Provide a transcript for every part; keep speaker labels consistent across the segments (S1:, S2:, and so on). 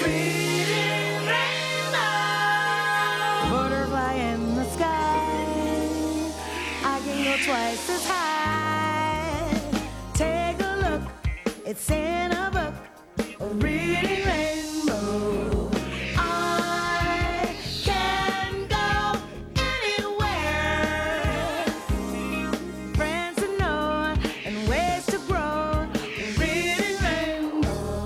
S1: Reading rainbow. Butterfly in the sky. I can go twice as high. Take a look, it's in a book. A reading rainbow. I can go anywhere. Friends to know and ways to grow. A reading rainbow.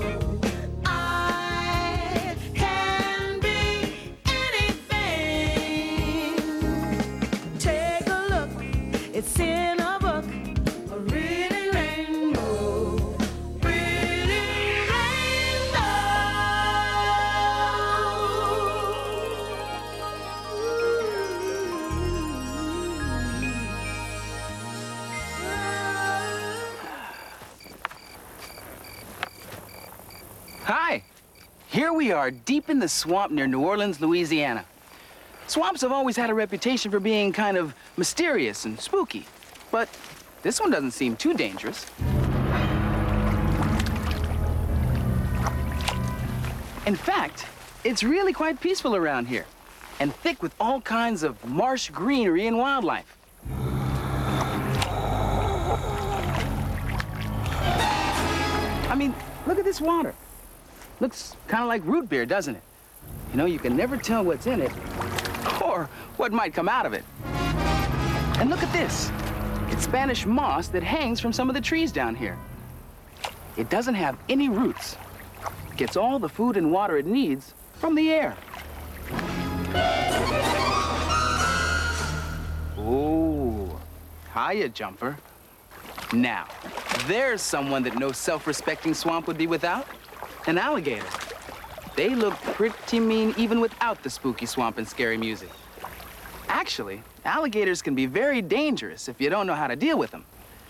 S1: I can be anything. Take a look, it's in a book. A reading rainbow. Reading
S2: Hi! Here we are, deep in the swamp near New Orleans, Louisiana. Swamps have always had a reputation for being kind of mysterious and spooky, but this one doesn't seem too dangerous. In fact, it's really quite peaceful around here, and thick with all kinds of marsh greenery and wildlife. I mean, look at this water. Looks kind of like root beer, doesn't it? You know, you can never tell what's in it or what might come out of it. And look at this. It's Spanish moss that hangs from some of the trees down here. It doesn't have any roots. It gets all the food and water it needs from the air. Oh, hiya, Jumper. Now, there's someone that no self-respecting swamp would be without. An alligator. They look pretty mean even without the spooky swamp and scary music. Actually, alligators can be very dangerous if you don't know how to deal with them.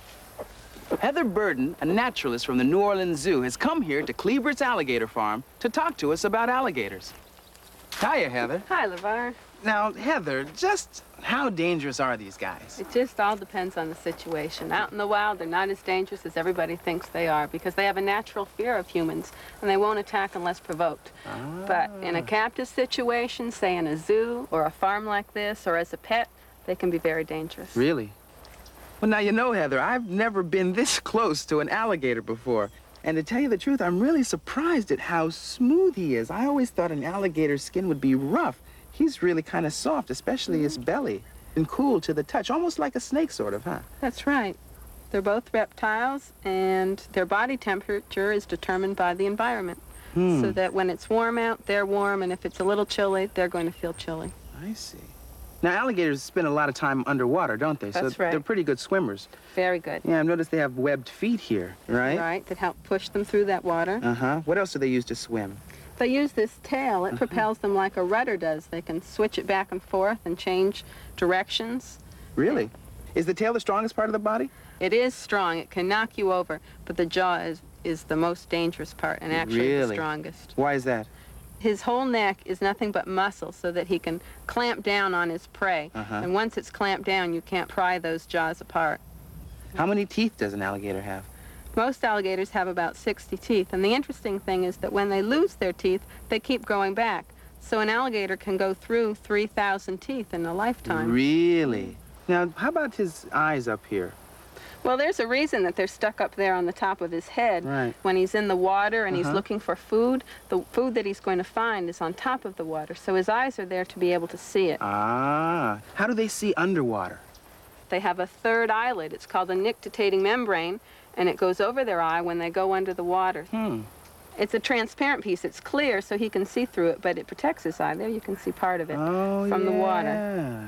S2: Heather Burden, a naturalist from the New Orleans Zoo, has come here to Cleavert's Alligator Farm to talk to us about alligators. Hiya, Heather.
S3: Hi, LeVar.
S2: Now, Heather, just how dangerous are these guys?
S3: It just all depends on the situation. Out in the wild, they're not as dangerous as everybody thinks they are because they have a natural fear of humans, and they won't attack unless provoked. But in a captive situation, say in a zoo or a farm like this, or as a pet, they can be very dangerous.
S2: Really? Well, now, you know, Heather, I've never been this close to an alligator before. And to tell you the truth, I'm really surprised at how smooth he is. I always thought an alligator's skin would be rough. He's really kind of soft, especially his belly, and cool to the touch, almost like a snake, sort of, huh?
S3: That's right. They're both reptiles, and their body temperature is determined by the environment. So that when it's warm out, they're warm, and if it's a little chilly, they're going to feel chilly.
S2: I see. Now, alligators spend a lot of time underwater, don't they?
S3: That's
S2: so
S3: right.
S2: They're pretty good swimmers.
S3: Very good.
S2: Yeah, I've noticed they have webbed feet here, right?
S3: Right, that help push them through that water.
S2: Uh-huh. What else do they use to swim?
S3: They use this tail. It propels them like a rudder does. They can switch it back and forth and change directions.
S2: Really? Is the tail the strongest part of the body?
S3: It is strong. It can knock you over, but the jaw is the most dangerous part and actually the
S2: Really?
S3: strongest.
S2: Why is that?
S3: His whole neck is nothing but muscle so that he can clamp down on his prey. And once it's clamped down, you can't pry those jaws apart.
S2: How many teeth does an alligator have?
S3: Most alligators have about 60 teeth, and the interesting thing is that when they lose their teeth, they keep growing back. So an alligator can go through 3,000 teeth in a lifetime.
S2: Really? Now, how about his eyes up here?
S3: Well, there's a reason that they're stuck up there on the top of his head.
S2: Right.
S3: When he's in the water and he's looking for food, the food that he's going to find is on top of the water. So his eyes are there to be able to see it.
S2: Ah. How do they see underwater?
S3: They have a third eyelid. It's called a nictitating membrane, and it goes over their eye when they go under the water. It's a transparent piece. It's clear, so he can see through it, but it protects his eye. There you can see part of it from the water.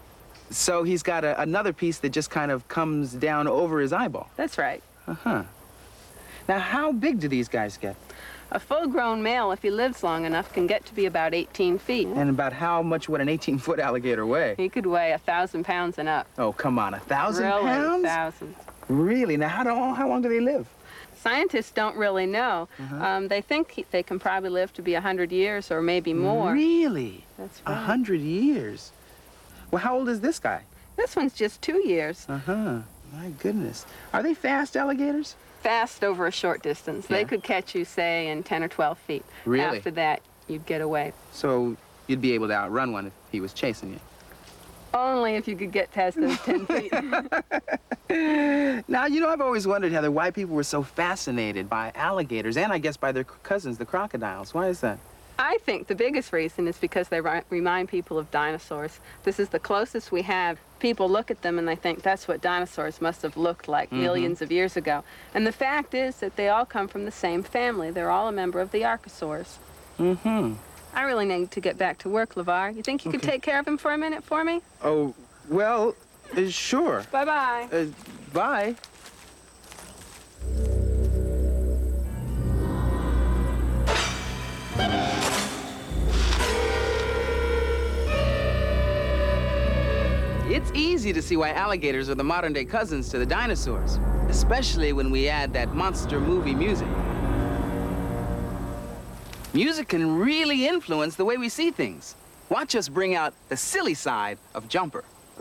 S2: So he's got another piece that just kind of comes down over his eyeball.
S3: That's right.
S2: Now, how big do these guys get?
S3: A full-grown male, if he lives long enough, can get to be about 18 feet.
S2: And about how much would an 18-foot alligator weigh?
S3: He could weigh 1,000 pounds and up.
S2: Oh, come on, 1,000
S3: Really,
S2: pounds?
S3: 1,000.
S2: Really? Now, how long do they live?
S3: Scientists don't really know. They think they can probably live to be 100 years or maybe more.
S2: Really?
S3: That's right.
S2: 100 years? Well, how old is this guy?
S3: This one's just 2 years.
S2: My goodness. Are they fast alligators?
S3: fast over a short distance. They
S2: Yeah.
S3: could catch you, say, in 10 or 12 feet.
S2: Really?
S3: After that, you'd get away.
S2: So you'd be able to outrun one if he was chasing you.
S3: Only if you could get past those 10 feet.
S2: Now, I've always wondered, Heather, why people were so fascinated by alligators and I guess by their cousins, the crocodiles. Why is that?
S3: I think the biggest reason is because they remind people of dinosaurs. This is the closest we have. People look at them and they think that's what dinosaurs must have looked like millions of years ago. And the fact is that they all come from the same family. They're all a member of the archosaurs.
S2: Mm-hmm.
S3: I really need to get back to work, LeVar. You think you could take care of him for a minute for me?
S2: Oh, well, sure.
S3: Bye-bye.
S2: Bye. It's easy to see why alligators are the modern-day cousins to the dinosaurs, especially when we add that monster movie music. Music can really influence the way we see things. Watch us bring out the silly side of Jumper.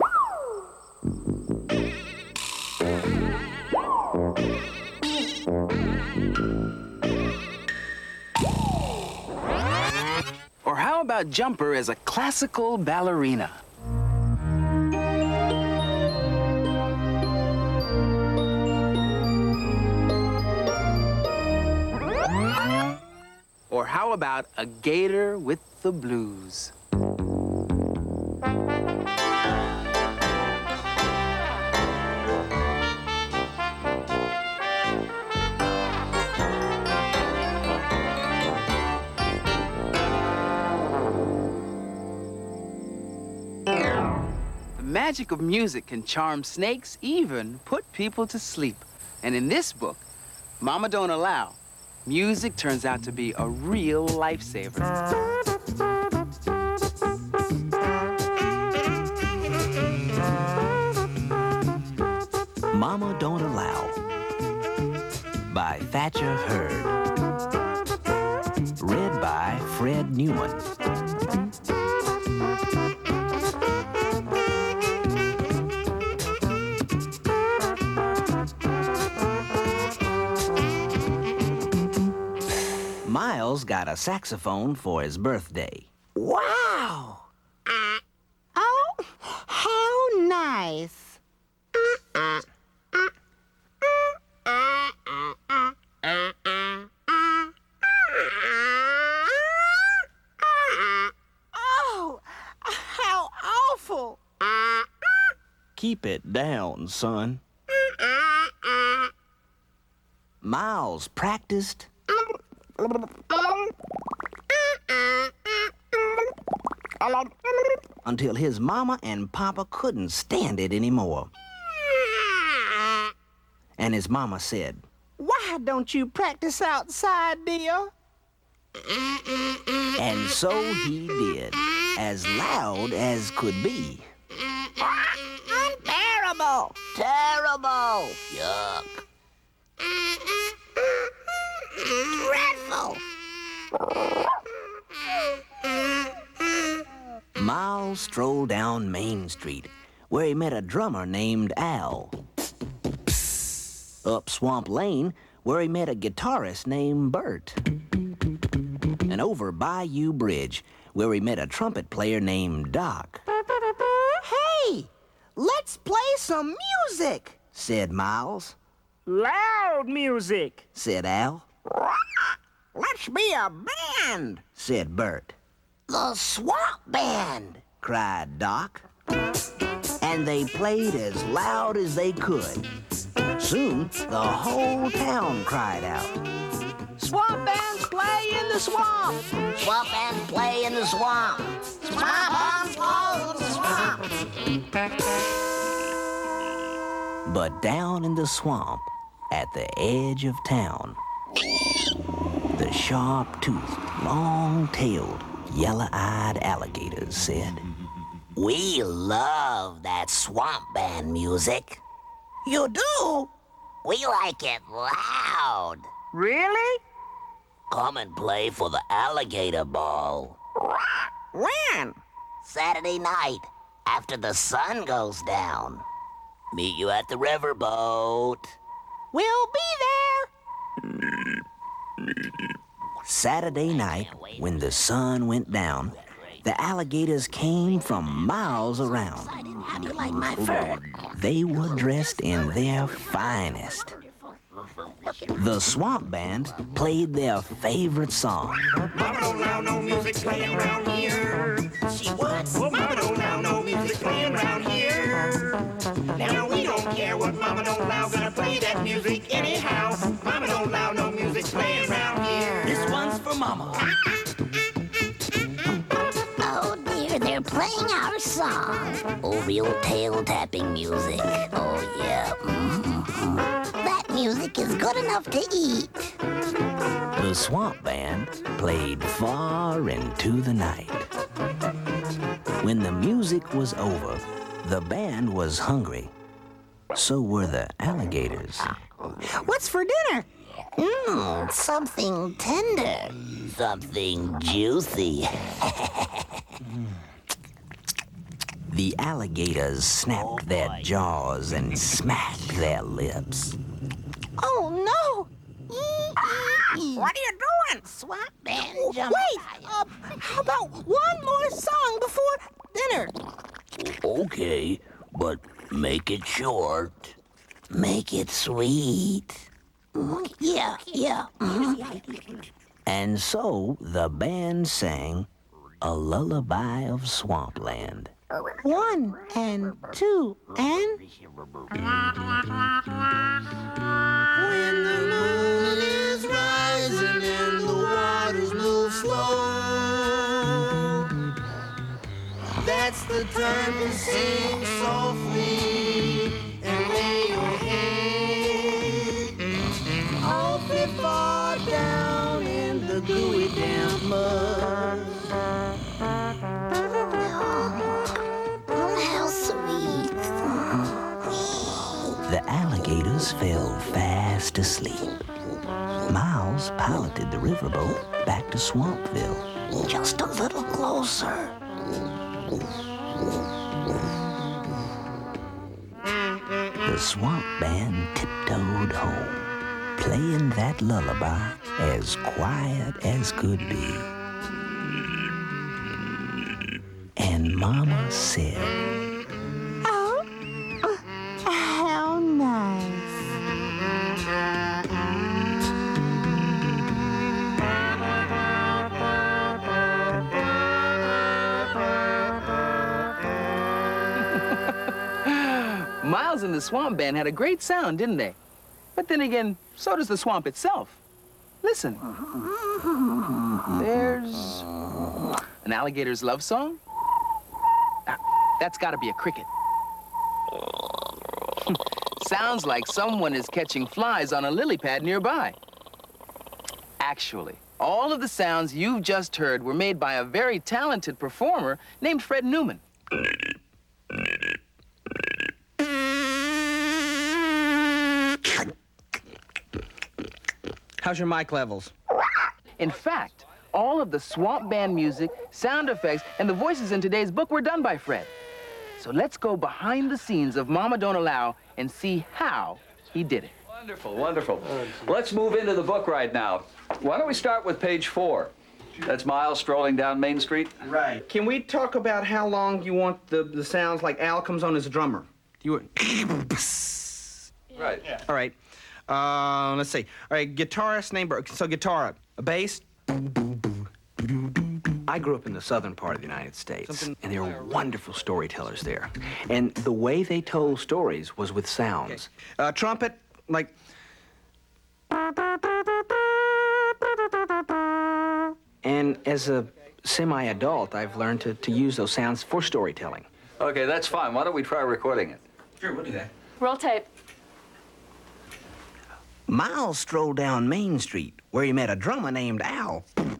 S2: Or how about Jumper as a classical ballerina? Or how about a gator with the blues? The magic of music can charm snakes, even put people to sleep. And in this book, Mama Don't Allow, music turns out to be a real lifesaver.
S4: Mama Don't Allow by Thatcher Hurd. Read by Fred Newman. Miles got a saxophone for his birthday.
S5: Wow! Oh, how nice. Oh, how awful.
S4: Keep it down, son. Miles practiced until his mama and papa couldn't stand it anymore. And his mama said,
S5: Why don't you practice outside, dear?
S4: and so he did, as loud as could be.
S5: Terrible! Terrible!
S4: Yuck.
S5: Dreadful!
S4: Miles strolled down Main Street, where he met a drummer named Al. Up Swamp Lane, where he met a guitarist named Bert. And over Bayou Bridge, where he met a trumpet player named Doc.
S5: Hey, let's play some music,
S4: Said Miles.
S5: Loud music,
S4: Said Al.
S5: Let's be a band,
S4: Said Bert.
S5: the Swamp Band.
S4: Cried Doc. And they played as loud as they could. Soon, the whole town cried out.
S5: Swamp bands play in the swamp. Swamp bands play in the swamp. Swamp bands play in the swamp.
S4: But down in the swamp, at the edge of town, the sharp-toothed, long-tailed, yellow-eyed alligators said,
S5: We love that swamp band music. You do? We like it loud. Really? Come and play for the alligator ball. When? Saturday night, after the sun goes down. Meet you at the riverboat. We'll be there.
S4: Saturday night, when the sun went down, the alligators came from miles around.
S5: How do you like my fur?
S4: They were dressed in their finest. The Swamp Band played their favorite song.
S6: Mama don't allow no music playing around here.
S5: She what?
S6: Well, Mama don't allow no music playing around here. Now we don't care what Mama don't allow, gonna play that music anyhow. Mama don't allow no music playing around here.
S4: This one's for Mama.
S5: Oh dear, they're playing our song. Oh, real tail-tapping music. Oh yeah. That music is good enough to eat.
S4: The Swamp Band played far into the night. When the music was over, the band was hungry. So were the alligators.
S5: What's for dinner? Something tender. Something juicy.
S4: The alligators snapped their jaws and smacked their lips.
S5: Oh no! What are you doing? Swamp Band jump.
S7: Wait! How about one more song before dinner?
S4: Okay, but make it short.
S5: Make it sweet. Yeah.
S4: And so the band sang a lullaby of Swampland.
S7: 1 and 2 and...
S6: When the moon is rising and the waters move slow, that's the time to sing softly and lay your head awfully far down in the gooey damp mud.
S5: How sweet.
S4: The alligators fell fast asleep. Miles piloted the riverboat back to Swampville.
S5: Just a little closer.
S4: The Swamp Band tiptoed home, playing that lullaby as quiet as could be. And Mama said,
S7: Oh, how nice.
S2: Miles and the Swamp Band had a great sound, didn't they? But then again, so does the swamp itself. Listen. There's an alligator's love song. That's got to be a cricket. Sounds like someone is catching flies on a lily pad nearby. Actually, all of the sounds you've just heard were made by a very talented performer named Fred Newman.
S8: How's your mic levels?
S2: In fact, all of the Swamp Band music, sound effects, and the voices in today's book were done by Fred. So let's go behind the scenes of Mama Don't Allow and see how he did it.
S9: Wonderful, wonderful. Let's move into the book right now. Why don't we start with page 4? That's Miles strolling down Main Street.
S8: Right. Can we talk about how long you want the sounds like Al comes on as a drummer? You
S9: Right.
S8: Yeah. All right. Let's see. All right, guitarist named Bert. So guitar, a bass.
S10: I grew up in the southern part of the United States, and there were wonderful storytellers there. And the way they told stories was with sounds.
S8: Okay. Trumpet, like...
S10: And as a semi-adult, I've learned to use those sounds for storytelling.
S9: Okay, that's fine. Why don't we try recording it?
S8: Sure, we'll do that.
S3: Roll tape.
S4: Miles strolled down Main Street, where he met a drummer named Al.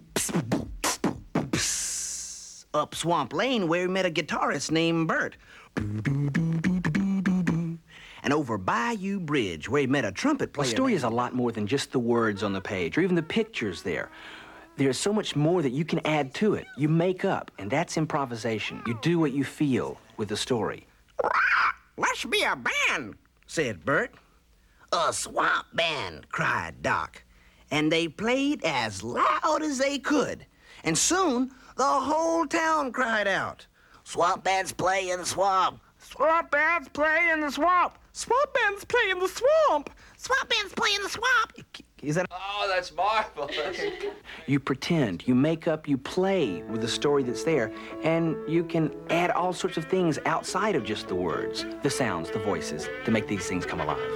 S4: Up Swamp Lane, where he met a guitarist named Bert. And over Bayou Bridge, where he met a trumpet player.
S10: The story is a lot more than just the words on the page, or even the pictures there. There's so much more that you can add to it. You make up, and that's improvisation. You do what you feel with the story.
S4: Let's be a band, said Bert. A swamp band, cried Doc.
S11: and they played as loud as they could. And soon, the whole town cried out,
S5: "Swamp bands play in the swamp!
S8: Swamp bands play in the swamp! Swamp bands play in the swamp!
S7: Swamp bands play in the swamp.
S10: Is that?
S9: Oh, that's marvelous.
S10: You pretend, you make up, you play with the story that's there, and you can add all sorts of things outside of just the words, the sounds, the voices, to make these things come alive.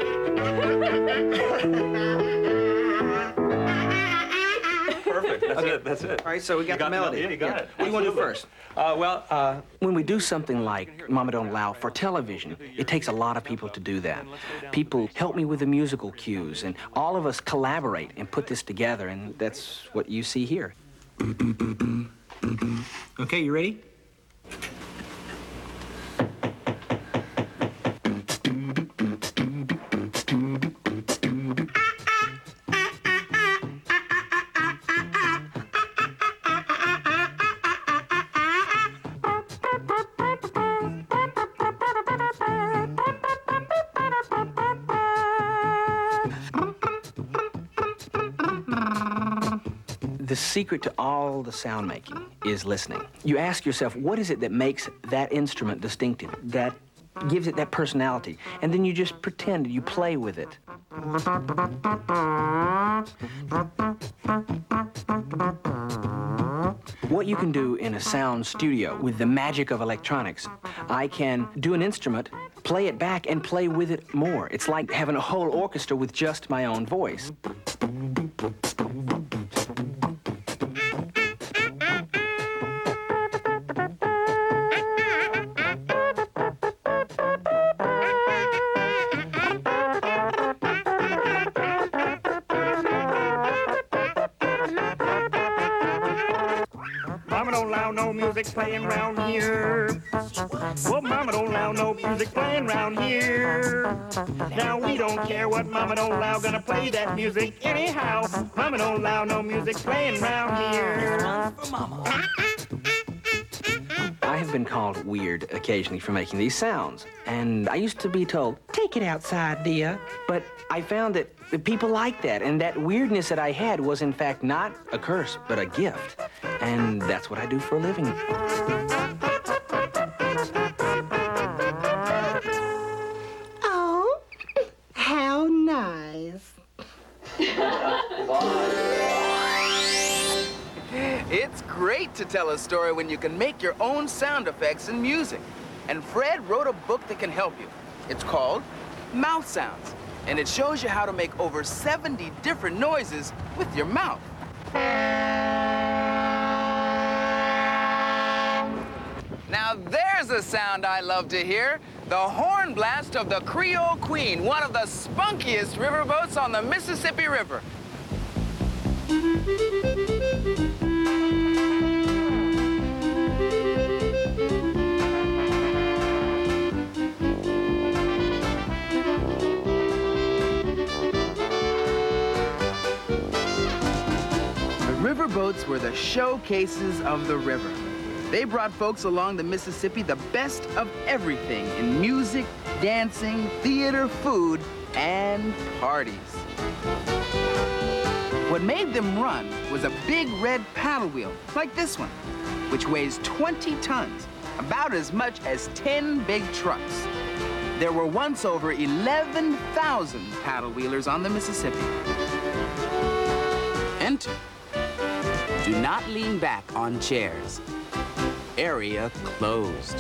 S12: Perfect. That's it.
S10: All right, so we got the melody.
S12: Yeah, you got it.
S10: What do you want to do first?
S12: Well,
S10: when we do something like Mama Don't Allow for television, it takes a lot of people to do that. People help me with the musical cues, and all of us collaborate and put this together, and that's what you see here. Okay, you ready? The secret to all the sound making is listening. You ask yourself, what is it that makes that instrument distinctive, that gives it that personality? And then you just pretend, you play with it. What you can do in a sound studio with the magic of electronics, I can do an instrument, play it back, and play with it more. It's like having a whole orchestra with just my own voice.
S6: Mama don't allow no music playing round here. Well, Mama don't allow no music playing round here. Now we don't care what Mama don't allow, gonna play that music anyhow. Mama don't allow no music playing round here.
S10: I have been called weird occasionally for making these sounds, and I used to be told, "Take it outside, dear." But I found that people like that, and that weirdness that I had was in fact not a curse, but a gift. And that's what I do for a living.
S7: Oh, how nice.
S2: It's great to tell a story when you can make your own sound effects and music. And Fred wrote a book that can help you. It's called Mouth Sounds, and it shows you how to make over 70 different noises with your mouth. Now there's a sound I love to hear. The horn blast of the Creole Queen, one of the spunkiest riverboats on the Mississippi River. Riverboats were the showcases of the river. They brought folks along the Mississippi the best of everything in music, dancing, theater, food, and parties. What made them run was a big red paddle wheel, like this one, which weighs 20 tons, about as much as 10 big trucks. There were once over 11,000 paddle wheelers on the Mississippi. Enter. Do not lean back on chairs. Area closed.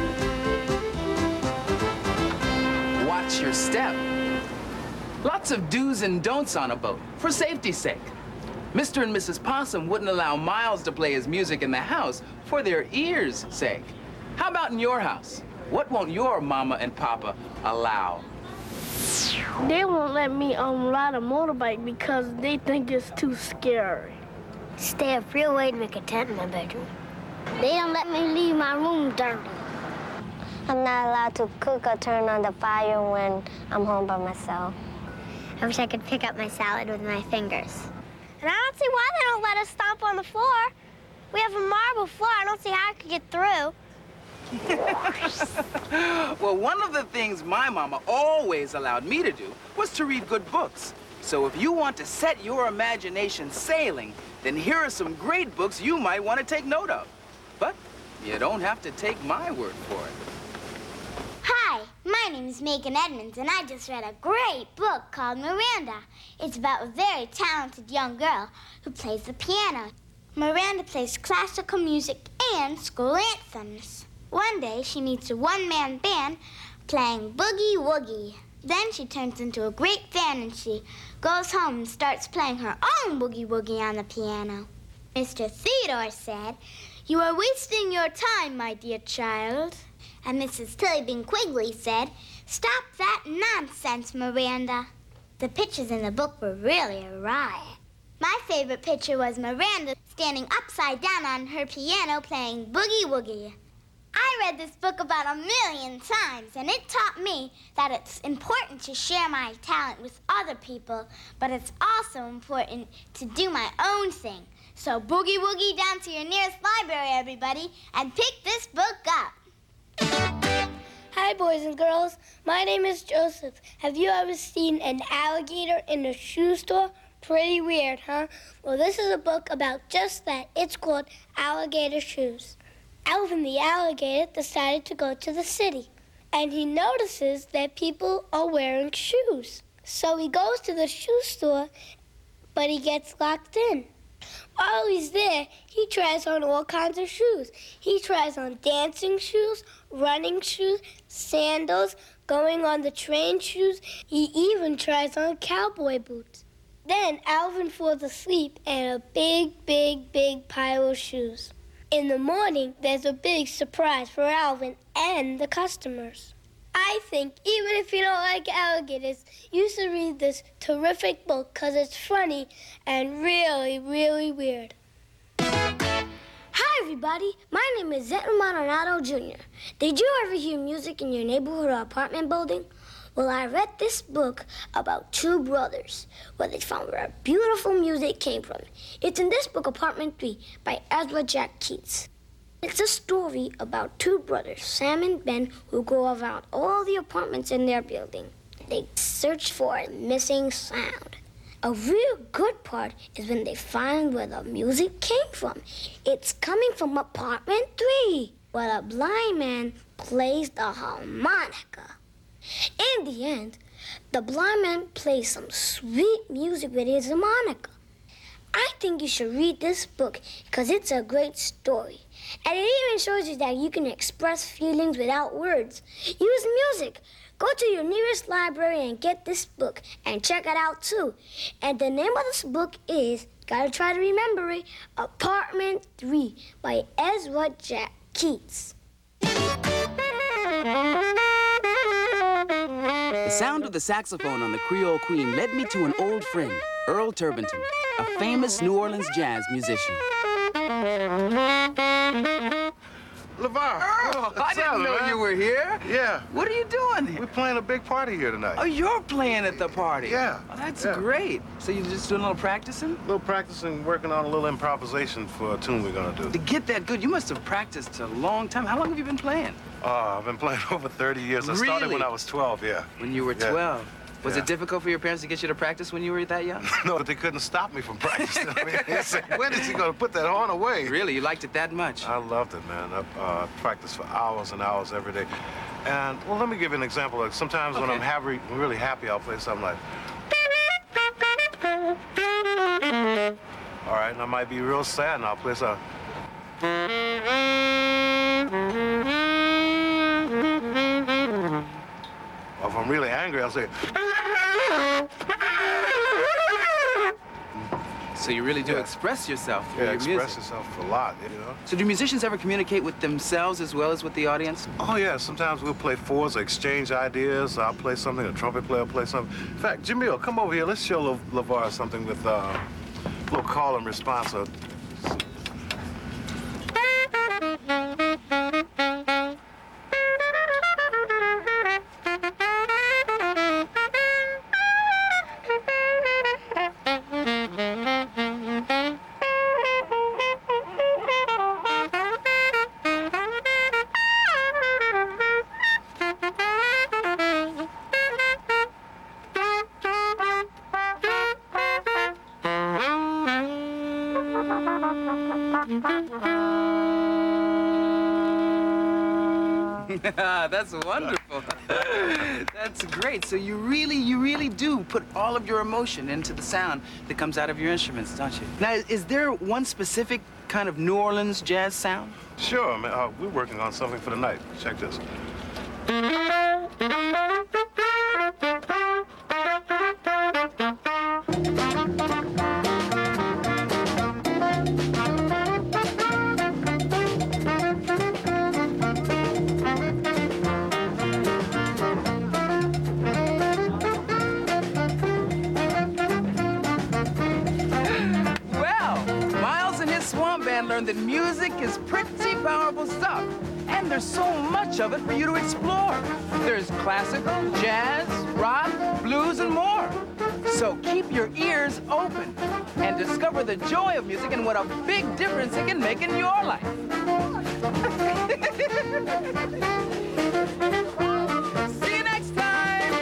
S2: Watch your step. Lots of do's and don'ts on a boat, for safety's sake. Mr. and Mrs. Possum wouldn't allow Miles to play his music in the house for their ears' sake. How about in your house? What won't your mama and papa allow?
S13: They won't let me ride a motorbike because they think it's too scary.
S14: Stay up real late and make a tent in my bedroom. They don't let me leave my room dirty. I'm not allowed to cook or turn on the fire when I'm home by myself. I wish I could pick up my salad with my fingers. And I don't see why they don't let us stomp on the floor. We have a marble floor. I don't see how I could get through.
S2: Well, one of the things my mama always allowed me to do was to read good books. So if you want to set your imagination sailing, then here are some great books you might want to take note of. But you don't have to take my word for it.
S14: Hi, my name is Megan Edmonds, and I just read a great book called Miranda. It's about a very talented young girl who plays the piano. Miranda plays classical music and school anthems. One day, she meets a one-man band playing Boogie Woogie. Then she turns into a great fan, and she goes home and starts playing her own Boogie Woogie on the piano. Mr. Theodore said, "You are wasting your time, my dear child." And Mrs. Tilly Bean Quigley said, "Stop that nonsense, Miranda." The pictures in the book were really a riot. My favorite picture was Miranda standing upside down on her piano playing Boogie Woogie. I read this book about 1,000,000 times, and it taught me that it's important to share my talent with other people, but it's also important to do my own thing. So Boogie Woogie down to your nearest library, everybody, and pick this book up.
S13: Hi, boys and girls. My name is Joseph. Have you ever seen an alligator in a shoe store? Pretty weird, huh? Well, this is a book about just that. It's called Alligator Shoes. Alvin the alligator decided to go to the city, and he notices that people are wearing shoes. So he goes to the shoe store, but he gets locked in. While he's there, he tries on all kinds of shoes. He tries on dancing shoes, running shoes, sandals, going on the train shoes. He even tries on cowboy boots. Then Alvin falls asleep in a big pile of shoes. In the morning, there's a big surprise for Alvin and the customers. I think even if you don't like alligators, you should read this terrific book because it's funny and really, really weird.
S14: Hi, everybody. My name is Zenton Maldonado Jr. Did you ever hear music in your neighborhood or apartment building? Well, I read this book about two brothers, where they found where beautiful music came from. It's in this book, Apartment 3, by Ezra Jack Keats. It's a story about two brothers, Sam and Ben, who go around all the apartments in their building. They search for a missing sound. A real good part is when they find where the music came from. It's coming from Apartment 3, where a blind man plays the harmonica. In the end, the blind man plays some sweet music with his harmonica. I think you should read this book because it's a great story. And it even shows you that you can express feelings without words. Use music. Go to your nearest library and get this book and check it out too. And the name of this book is, gotta try to remember it, Apartment 3 by Ezra Jack Keats.
S2: The sound of the saxophone on the Creole Queen led me to an old friend, Earl Turbinton, a famous New Orleans jazz musician.
S15: LeVar.
S2: Earl, I didn't know you were here.
S15: Yeah.
S2: What are you doing here?
S15: We're playing a big party here tonight.
S2: Oh, you're playing at the party?
S15: Yeah.
S2: Oh, that's
S15: yeah.
S2: great. So you're just doing a little practicing?
S15: A little practicing, working on a little improvisation for a tune we're gonna do.
S2: To get that good, you must have practiced a long time. How long have you been playing?
S15: I've been playing over 30 years. I started when I was 12, yeah.
S2: When you were 12? Was it difficult for your parents to get you to practice when you were that young?
S15: No, but they couldn't stop me from practicing. I mean, they said, when is he going to put that horn away?
S2: Really? You liked it that much?
S15: I loved it, man. I practiced for hours and hours every day. And, well, let me give you an example. Like, sometimes when I'm really happy, I'll play something like... All right, and I might be real sad, and I'll play something... Or if I'm really angry, I'll say...
S2: So you really do express yourself through your music.
S15: Express yourself a lot, you know.
S2: So do musicians ever communicate with themselves as well as with the audience?
S15: Oh, yeah. Sometimes we'll play fours, exchange ideas. I'll play something, a trumpet player will play something. In fact, Jamil, come over here. Let's show LeVar something with a little call and response.
S2: That's wonderful. That's great. So you really do put all of your emotion into the sound that comes out of your instruments, don't you? Now, is there one specific kind of New Orleans jazz sound?
S15: Sure, man. We're working on something for the night. Check this.
S2: Learned that music is pretty powerful stuff, and there's so much of it for you to explore. There's classical, jazz, rock, blues, and more. So keep your ears open and discover the joy of music and what a big difference it can make in your life. See you next time.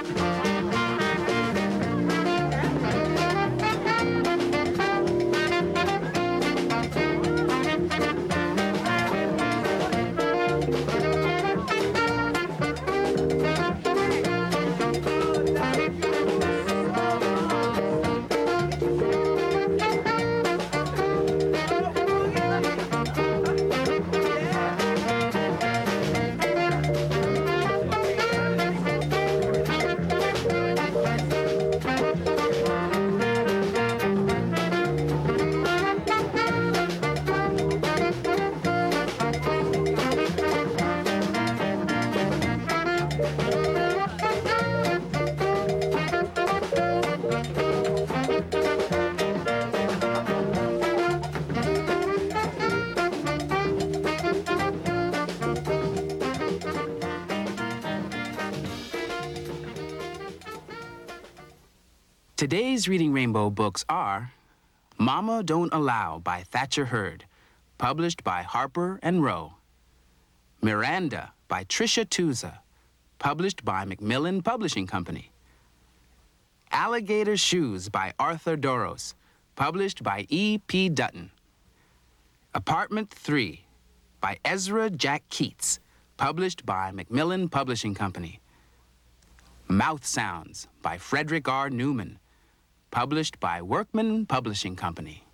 S2: Today's Reading Rainbow books are Mama Don't Allow by Thatcher Hurd, published by Harper and Row. Miranda by Tricia Tusa, published by Macmillan Publishing Company. Alligator Shoes by Arthur Doros, published by E.P. Dutton. Apartment 3 by Ezra Jack Keats, published by Macmillan Publishing Company. Mouth Sounds by Frederick R. Newman, published by Workman Publishing Company.